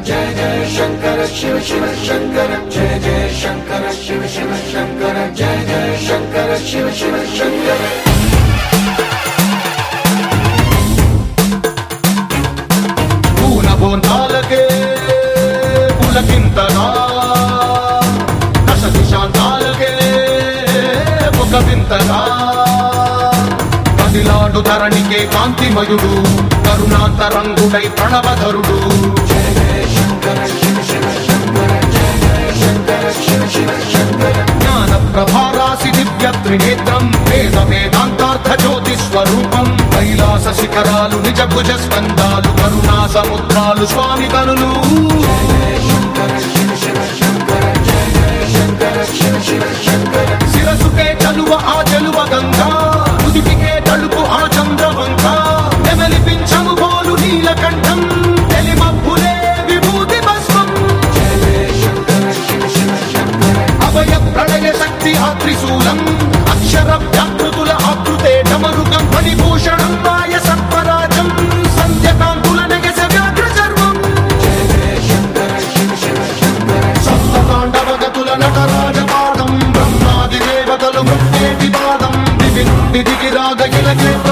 जय जय शंकर शिव शिव शंकर जय जय शंकर शिव शिव शंकर जय जय शंकर शिव शिव शंकर పూనబోంతాలకే పులకింతగా దశ దిశాంతాలకే ఒక వింతగా కదిలాడు ధరణికే కాంతిమయుడు కరుణాంతరంగుడై ప్రణవధరుడు जय जय शंकर शिव शिव शंकर जय जय शंकर शिव शिव शंकर జ్ఞాన ప్రభారాసి దివ్య త్రినేత్రం వేద వేదాంతార్థ జ్యోతి స్వరూపం కైలాస శిఖరాలు నిజ భుజ స్కందాలు కరుణా సముద్రాలు స్వామి కనులు जय शंकर शिव शिव शंकर जय जय शंकर शिव शिव शंकर శిరసుకే చలువ ఆ చెలువ గంగా ఉదిపికే తలుపు ఆ చంద్రవంక నెమలిపించము పోలు నీలకంఠం తెలిమబ్బులే విభూతి భస్మం जय जय शंकर शिव शिव शंकर అభయ ప్రళయ శక్తి ఆ త్రిశూలం అక్షర వ్యాకృతుల ఆకృతే డమరుకం ఫణిభూషణం మాయ సర్పరాజం సంధ్యకాంతుల నెగస వ్యాఘ్ర చర్మం जय जय शंकर शिव शिव शंकर సప్తతాండవగతుల నటరాజపాదం బ్రహ్మాది దేవతలు మృత్యేటి పాదం దిగి దిగి రాగ ఇలకే